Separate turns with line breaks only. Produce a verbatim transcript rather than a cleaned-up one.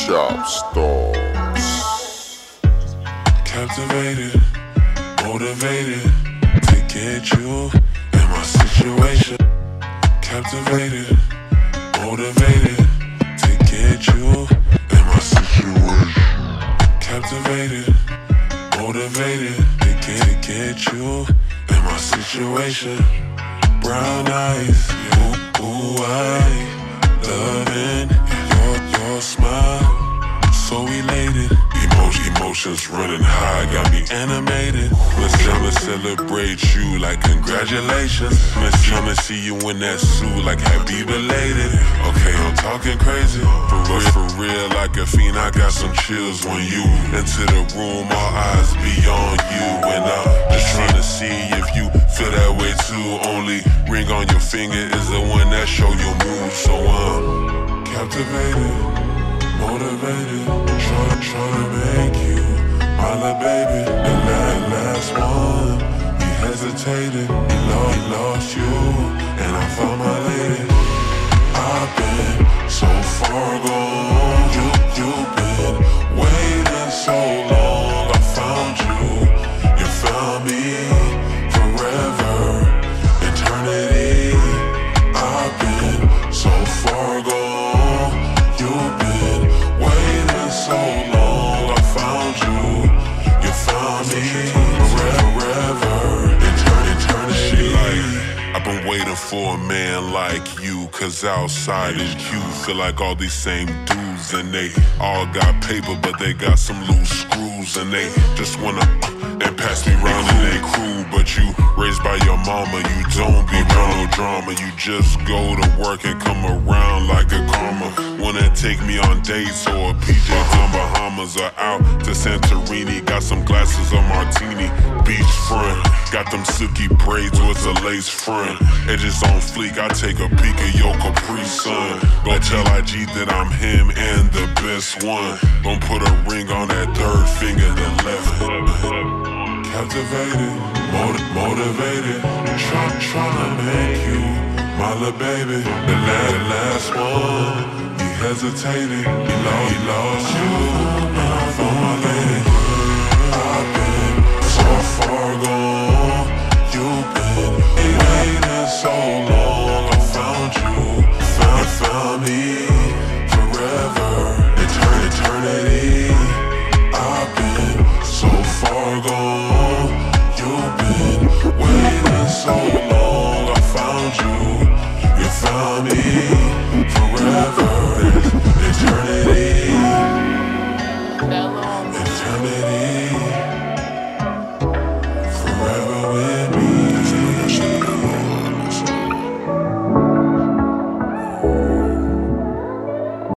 Chop stars.
Captivated, motivated to get you in my situation. Captivated, motivated to get you in my situation. Captivated, motivated to get, to get you in my situation. Brown eyes, ooh, ooh, I loving your, your smile. So elated, Emotion, emotions running high, got me animated. Let's come and celebrate you like congratulations. Let's come and see you in that suit like happy belated. Okay, I'm talking crazy, for real, for real, like a fiend. I got some chills when you enter the room, all eyes be on you. And I'm just trying to see if you feel that way too. Only ring on your finger is the one that show your move. So I'm captivated, motivated, tryna, tryna make you my little baby. The last, last one, he hesitated, he lost, he lost you, and I found my lady. I've been so far gone, you, you've been waiting so long. I found you, you found me, forever, eternity. I've been so far gone, you've been waiting so long. I found you, you found me, forever, eternity. She like, I've been waiting for a man like you, cause outside is you. Feel like all these same dudes, and they all got paper, but they got some loose screws, and they just wanna uh, and pass me round in they crew. But you raised by your mama, you don't be around no drama. You just go to work and come around like a karma. Wanna take me on dates or a P J to Bahamas or out to Santorini. Got some glasses of martini, beachfront. Got them silky braids with a lace front. Edges on fleek, I take a peek at your Capri Sun. Go tell I G that I'm him and the best one. Gon' put a ring on that third finger, the left. Captivated, motiv motivated, try, tryna make you my little baby. The last, last one, he hesitated, he lost, he lost you, and I found my lady. I've been so far gone, you've been waiting so long. I found you, found, found me.